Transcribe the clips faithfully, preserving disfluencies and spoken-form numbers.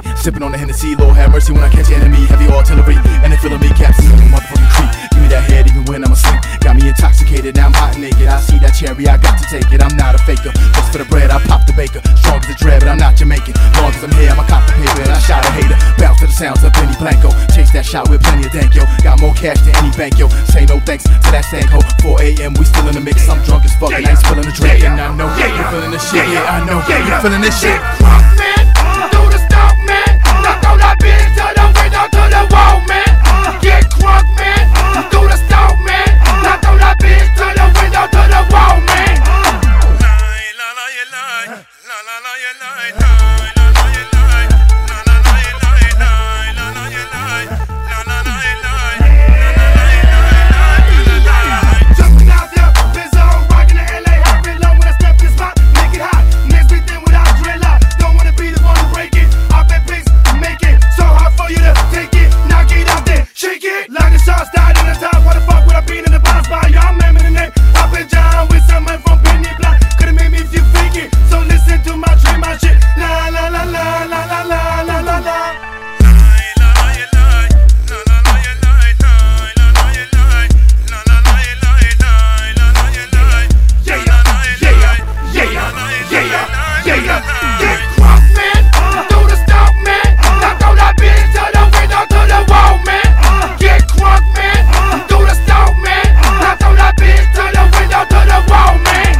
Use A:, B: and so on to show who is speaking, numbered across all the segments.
A: Sipping on the Hennessy, Lord have mercy when I catch an enemy. Heavy artillery, and they feeling me, caps in the motherfucking creep. Give me that head even when I'm asleep. Got me intoxicated, now I'm hot and naked. I see that cherry, I got to take it. I'm not a faker, just for the bread, I pop the baker. Strong as the dread, but I'm not Jamaican. Long as I'm here, I'ma cop the paper. And I shot a hater, bounce to the sounds of Benny Blanco. Chase that shot with plenty of dank, yo. Got more cash than any bank, yo. Say no thanks to that stank ho. four A M, we still in the mix. I'm drunk as fuck and I ain't spilling the drink. And I know you're feeling this shit, yeah, I know you're feeling this shit.
B: Crunk man, do the stomp man. Now throw that bitch to the window, to the wall, man. Get crunk man, do the stomp man. Now throw that bitch to the window, to the wall, man.
C: Lie, la la you lie, la la la you lie, lie, la la you lie, la la la you lie, lie, la la you lie, la la la you lie, la la la you lie.
B: Jumping out there, Bizzo, rocking the L A, hot red low when I step this spot, make it hot. Next week then without dreadlock, don't wanna be the one to break it. I bet pics make it so hard for you to take it. Knock it out there, shake it. Like the shots died in the top. Why the fuck would I be in the box by y'all? Remember the name? I've been down with someone from Penny Block. Could've made me if you fake it. So listen to my dream, my shit. La la la la la la la la la la.
C: Lie, la la you lie, la la la you lie, lie, la la you lie, la la la you lie, lie, la la you lie,
B: Yeah,
C: la la you
B: yeah,
C: lie,
B: yeah,
C: la la you
B: yeah,
C: lie,
B: yeah, yeah.
C: lie.
B: Get crunk, man. Do the stomp, man. Now throw that bitch to the window, to the wall, man. Get crunk, man. Do the stomp, man. Now throw that bitch to the window, to the wall, man.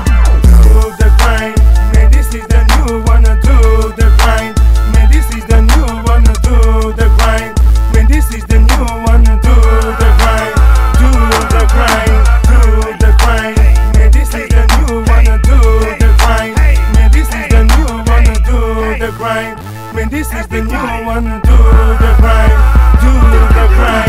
D: Do the grind, man, this is the new wanna do the grind. Man, this is the new wanna do the grind. Man, this is the new wanna do the grind. Do the grind, do the grind. Man, this is the new wanna do the grind. Man, this is the new wanna do the grind. Man, this is the new wanna do the grind. Do the grind.